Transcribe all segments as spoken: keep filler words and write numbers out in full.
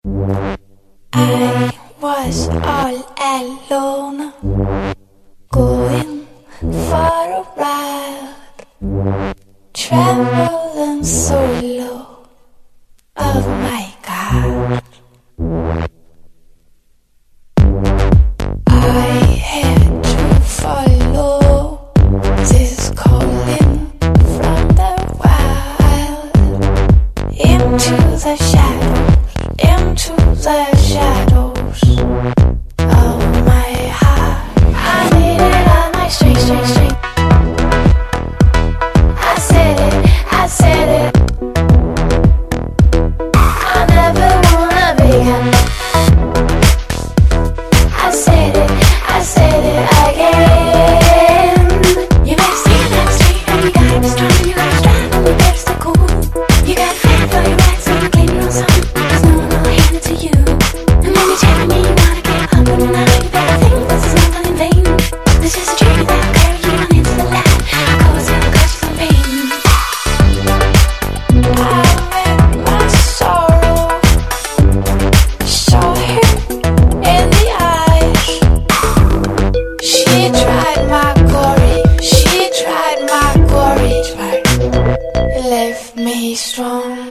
I was all alone, going for a ride, traveling solo. Oh my God, I had to follow this calling from the wild into the shadows, into the shadows of my heart. I needed all my strength, strength, strength. I said it, I said it. I never wanna be him. I said it, I said it again. You better stay, better stay, and you gotta be strong, you gotta strive, and you better stay cool. You gotta fight for your rights, and claim your own something, 'cause no one will hand it to you. And when you're telling me you wanna get up and now, you better think this is not done in vain. This is a journey that'll carry you on into the light. I cause it'll cause you some pain. I met my sorrow, saw her in the eyes. She tried my glory, she tried my glory, but it left me strong.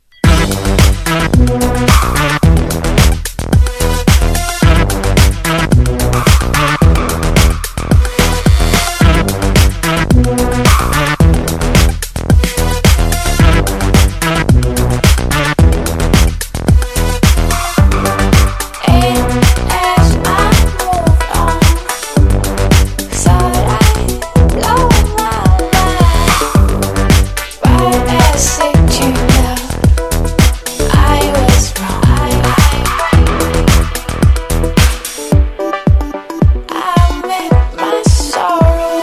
And as I moved on, thought I'd blow my mind. But as it turned out, I was wrong. I, I met my sorrow,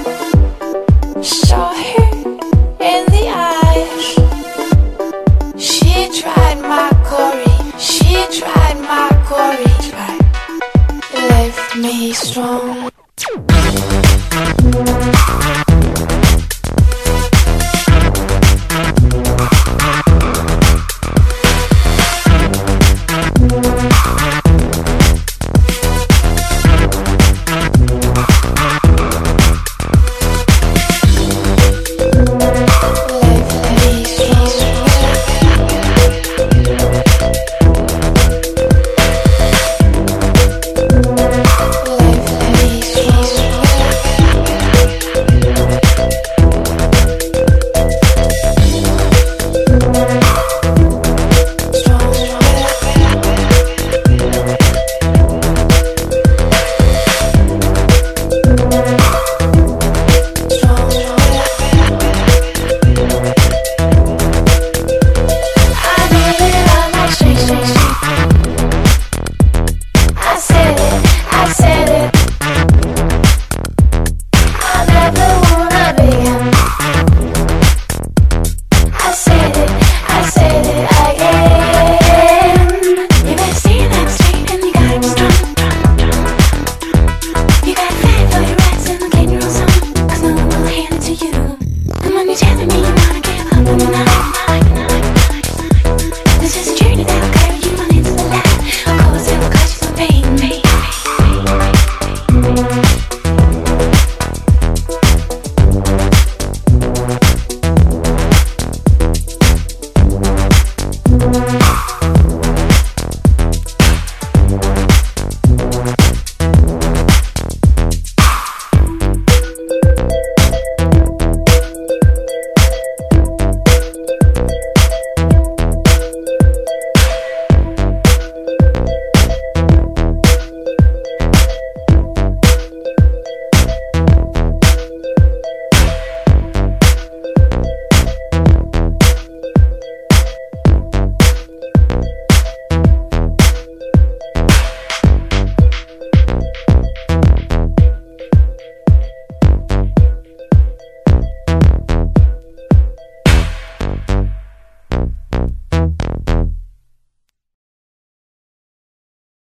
saw her in the eyes. She tried my glory, she tried my glory, but it left me strong.